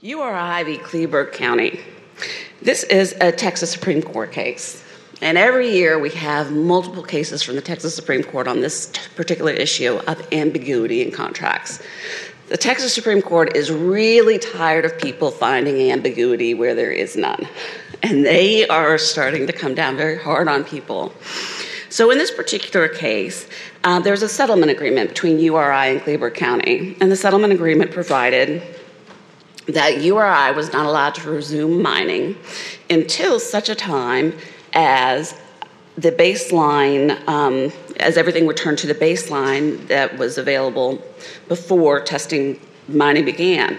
URI v. Kleberg County. This is a Texas Supreme Court case. And every year we have multiple cases from the Texas Supreme Court on this particular issue of ambiguity in contracts. The Texas Supreme Court is really tired of people finding ambiguity where there is none. And they are starting to come down very hard on people. So in this particular case, there's a settlement agreement between URI and Kleberg County. And the settlement agreement provided that URI was not allowed to resume mining until such a time as the baseline, as everything returned to the baseline that was available before testing mining began.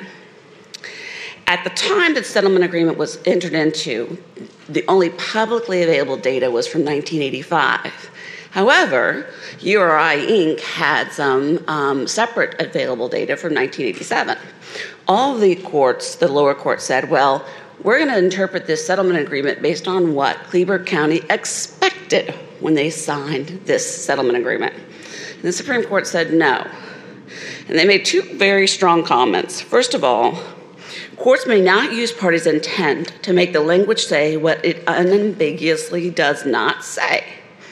At the time the settlement agreement was entered into, the only publicly available data was from 1985. However, URI Inc. had some separate available data from 1987. All of the courts, the lower court said, well, we're going to interpret this settlement agreement based on what Kleberg County expected when they signed this settlement agreement. And the Supreme Court said no. And they made two very strong comments. First of all, courts may not use parties' intent to make the language say what it unambiguously does not say,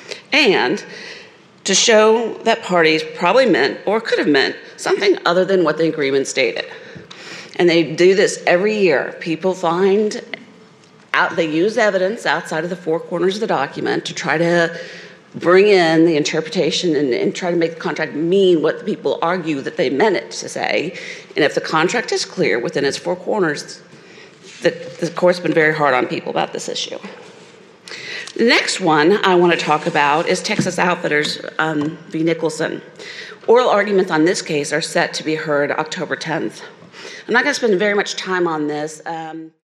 and to show that parties probably meant or could have meant something other than what the agreement stated. And they do this every year. People find out, they use evidence outside of the four corners of the document to try to bring in the interpretation and try to make the contract mean what the people argue that they meant it to say. And if the contract is clear within its four corners, the court's been very hard on people about this issue. The next one I want to talk about is Texas Outfitters v. Nicholson. Oral arguments on this case are set to be heard October 10th. I'm not going to spend very much time on this.